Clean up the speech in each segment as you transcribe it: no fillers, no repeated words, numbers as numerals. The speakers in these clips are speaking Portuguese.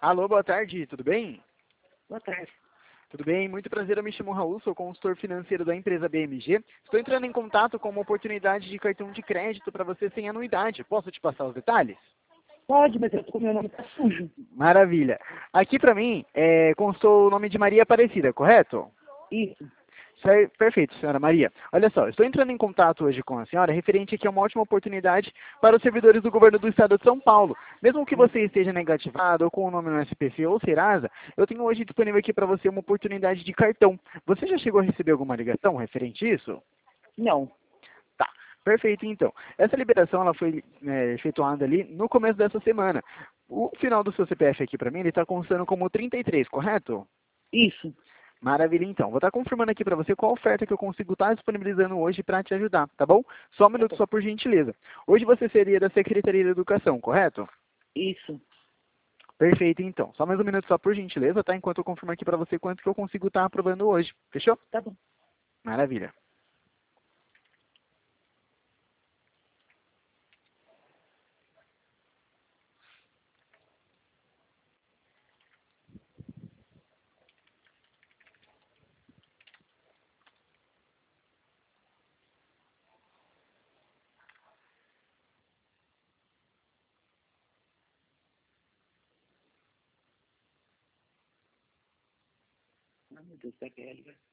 Alô, boa tarde, tudo bem? Boa tarde. Tudo bem, muito prazer, eu me chamo Raul, sou consultor financeiro da empresa BMG. Estou entrando em contato com uma oportunidade de cartão de crédito para você sem anuidade. Posso te passar os detalhes? Pode, mas o meu nome tá sujo. Maravilha. Aqui para mim constou o nome de Maria Aparecida, correto? Isso. Perfeito, senhora Maria. Olha só, estou entrando em contato hoje com a senhora referente aqui a uma ótima oportunidade para os servidores do governo do estado de São Paulo. Mesmo que você esteja negativado ou com o nome no SPC ou Serasa, eu tenho hoje disponível aqui para você uma oportunidade de cartão. Você já chegou a receber alguma ligação referente a isso? Não. Tá, perfeito então. Essa liberação ela foi efetuada ali no começo dessa semana. O final do seu CPF aqui para mim, ele está constando como 33, correto? Isso. Maravilha, então. Vou estar confirmando aqui para você qual oferta que eu consigo estar disponibilizando hoje para te ajudar, tá bom? Só um minuto, só por gentileza. Hoje você seria da Secretaria de Educação, correto? Isso. Perfeito, então. Só mais um minuto, só por gentileza, tá? Enquanto eu confirmo aqui para você quanto que eu consigo estar aprovando hoje. Fechou? Tá bom. Maravilha. Ai, meu Deus, será que é liga?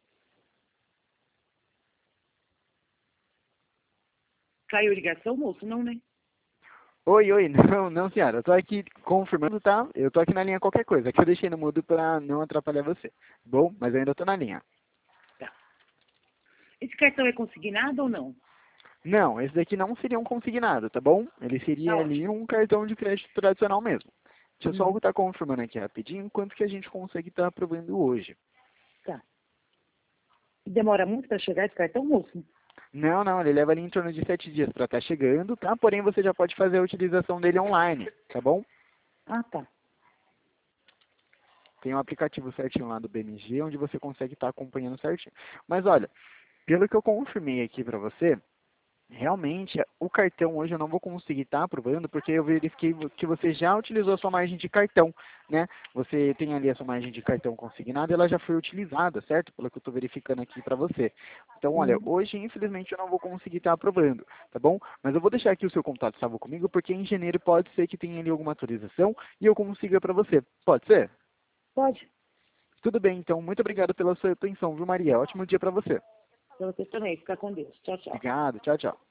Caiu a ligação, moço? Não, né? Oi, oi. Não, não, senhora. Eu tô aqui confirmando, tá? Eu tô aqui na linha qualquer coisa. Aqui eu deixei no mudo para não atrapalhar você. Bom, mas eu ainda tô na linha. Tá. Esse cartão é consignado ou não? Não, esse daqui não seria um consignado, tá bom? Ele Tá seria ali ótimo. um cartão de crédito tradicional mesmo. Deixa eu só Uhum. estar confirmando aqui rapidinho quanto que a gente consegue estar aprovando hoje. Tá. E demora muito para chegar esse cartão, moço? Não, não, ele leva ali em torno de 7 dias para estar chegando, tá? Porém, você já pode fazer a utilização dele online, tá bom? Ah, tá. Tem um aplicativo certinho lá do BMG, onde você consegue estar acompanhando certinho. Mas olha, pelo que eu confirmei aqui para você, realmente, o cartão hoje eu não vou conseguir estar aprovando, porque eu verifiquei que você já utilizou a sua margem de cartão, né? Você tem ali a sua margem de cartão consignada, ela já foi utilizada, certo? Pelo que eu estou verificando aqui para você. Então, olha, Uhum. hoje, infelizmente, eu não vou conseguir estar aprovando, tá bom? Mas eu vou deixar aqui o seu contato salvo comigo, porque em janeiro pode ser que tenha ali alguma atualização e eu consiga para você. Pode ser? Pode. Tudo bem, então. Muito obrigado pela sua atenção, viu, Maria? Ótimo dia para você. Para você também. Fica com Deus. Tchau, tchau. Obrigado. Tchau, tchau.